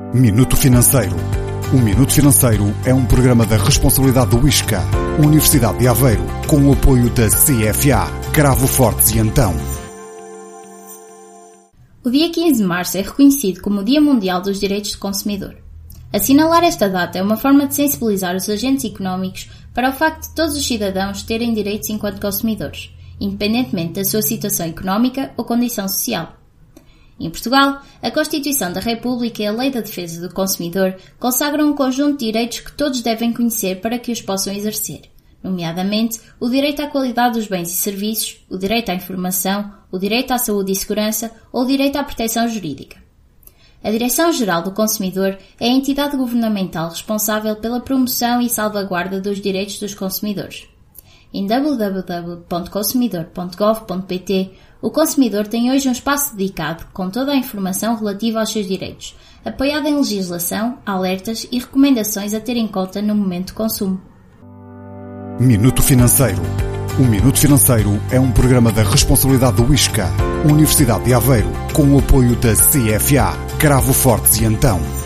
Minuto Financeiro. O Minuto Financeiro é um programa da responsabilidade do ISCA, Universidade de Aveiro, com o apoio da CFA, Cravo Fortes e Antão. O dia 15 de março é reconhecido como o Dia Mundial dos Direitos do Consumidor. Assinalar esta data é uma forma de sensibilizar os agentes económicos para o facto de todos os cidadãos terem direitos enquanto consumidores, independentemente da sua situação económica ou condição social. Em Portugal, a Constituição da República e a Lei da Defesa do Consumidor consagram um conjunto de direitos que todos devem conhecer para que os possam exercer, nomeadamente o direito à qualidade dos bens e serviços, o direito à informação, o direito à saúde e segurança ou o direito à proteção jurídica. A Direção-Geral do Consumidor é a entidade governamental responsável pela promoção e salvaguarda dos direitos dos consumidores. Em www.consumidor.gov.pt, o consumidor tem hoje um espaço dedicado com toda a informação relativa aos seus direitos, apoiado em legislação, alertas e recomendações a ter em conta no momento de consumo. Minuto Financeiro. O Minuto Financeiro é um programa da responsabilidade do ISCA, Universidade de Aveiro, com o apoio da CFA, Cravo Fortes e Antão.